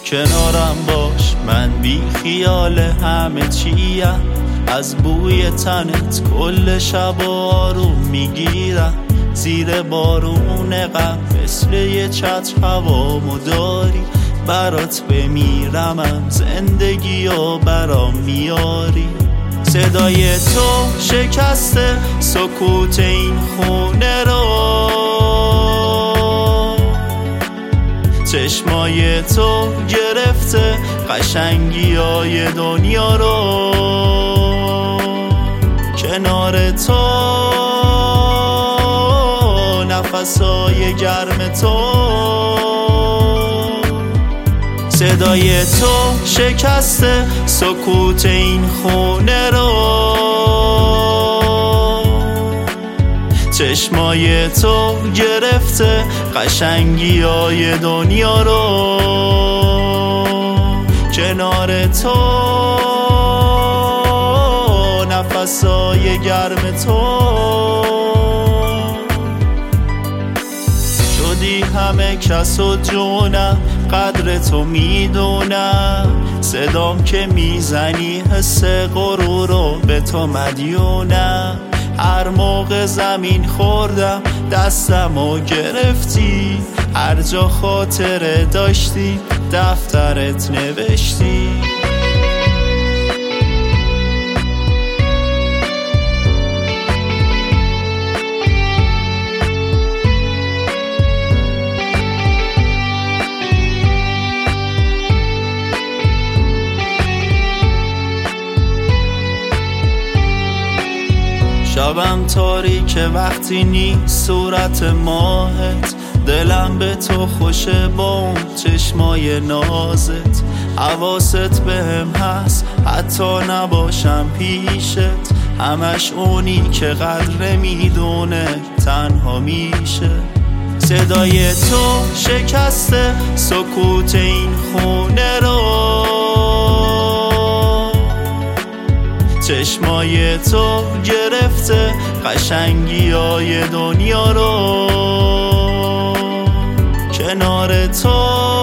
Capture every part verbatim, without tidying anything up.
کنارم باش، من بی خیال همه چیم. از بوی تنت کل شب آروم میگیرم. زیر بارون غم مثل یه چتر هوامو داری. برات بمیرمم، زندگی و برام میاری. صدای تو شکسته سکوت این خونه رو. چشمای تو گرفته قشنگی های دنیا رو. کنار تو نفسای گرم تو. صدای تو شکسته سکوت این خونه رو. چشمای تو گرفته قشنگی های دنیا رو. کنار تو نفسای گرم تو. شدی همه کس و جونم، قدر تو میدونم. صدام که میزنی حس غرور رو به تو مدیونم. هر موقع زمین خوردم دستمو گرفتی. هر جا خاطره داشتی دفترت نوشتی. شبم تاریکه وقتی نیست صورت ماهت. دلم به تو خوشه با اون چشمای نازت. حواست بهم هست حتی نباشم پیشت. همش اونی که قدر میدونه تنها میشه. صدای تو شکسته سکوت این خونه رو. چشمای تو گرفته قشنگی های دنیا رو. کنار تو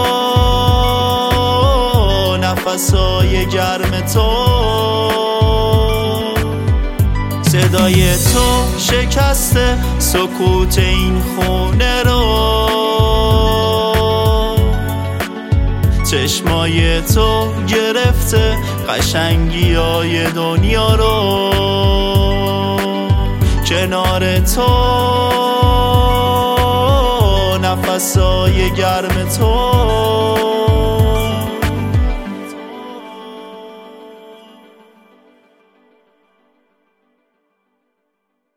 نفسای گرم تو. صدای تو شکسته سکوت این خونه رو. چشمای تو گرفته قشنگی های دنیا رو. کنار تو نفسای گرم تو.